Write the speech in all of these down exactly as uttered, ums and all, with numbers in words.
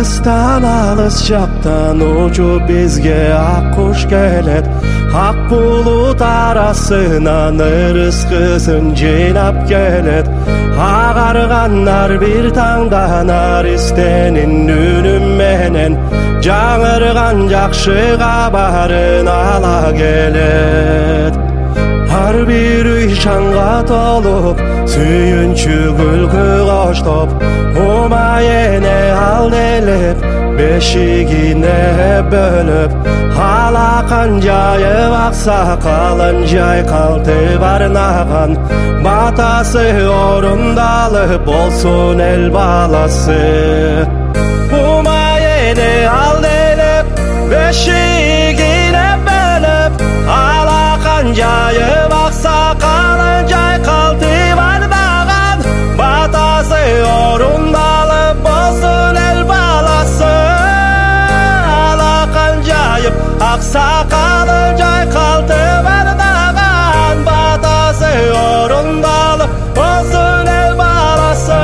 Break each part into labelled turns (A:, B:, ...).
A: Alıstan alыс жақтан ұшып бізге аққұш келет. Ақ бұлыт арасынан ырыс қызын жинап келет. Ағарғандар бір таңданар істенін үнімменен, жаңырған жақшы хабарын ала келет. Ар бір үй шаңға толып, сүйінші күлкі қоштап, омайыне алделеп, бешігіне бөліп, алақан жайып ақсақалын жайқалтып арнаған, батасы орындалып болсын ел баласы. Омайыне алделеп, бешігіне бөліп, алақан жайып ақсақалын жайқалтып арнаған, батасы орындалып болсын ел баласы. Алақан жайып ақсақалын жайқалтып арнаған, батасы орындалып болсын ел баласы.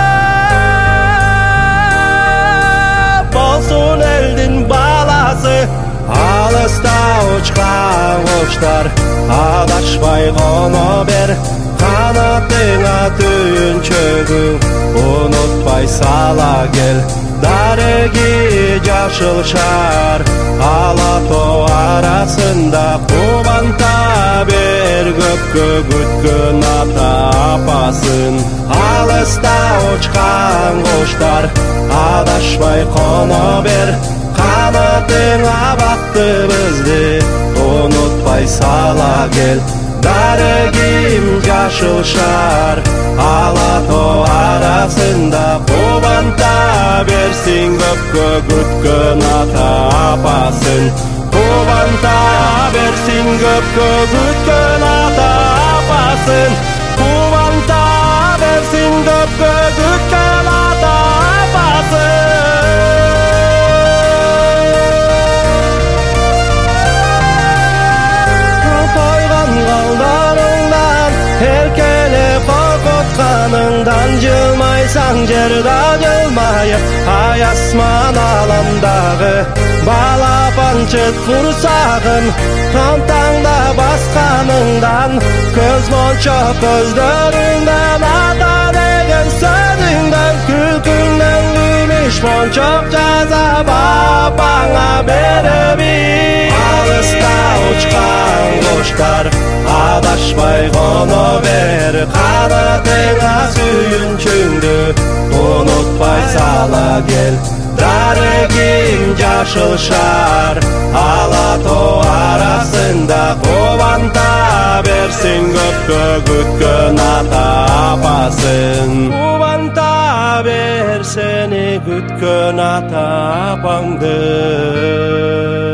A: Болсын елдің баласы. Алыста ұшқан құштар адашпай қона бер, қанатыңа түйіншігің ұнытпай сала кел. Дареги жашыл шар алатау арасында, қубанта бер көпке күткен ата апасын. Алыста ұшқан құштар адашпай қона бер, қанатыңа бақты бізді ұнытпай сала кел. Дарегим жашыл шар алатау арасында, қубанта берсін көпке күткен ата апасын. Қубанта берсін көпке күткен ата апасын. Қубанта берсін көпке күткен ата апасын. Еркелеп қорқытқаныңдан жылмайсаң, жерда жылмайып, ай асман аламдағы балапанчыт құрсағын. Таңтаңда басқаныңдан, көз монша көздеріңден, ата деген сөзіңден, күлкіңнен гүміш моншақ жазап апаңа беріп. Алыста ұшқан құштар адашпай қона бер, қанатыңа сүйіншіңді ұнытпай сала кел. Дарегим жашыл шар алатау арасында, қубанта берсін көпке күткен ата апасын. Қубанта берсін күткен ата апаңды.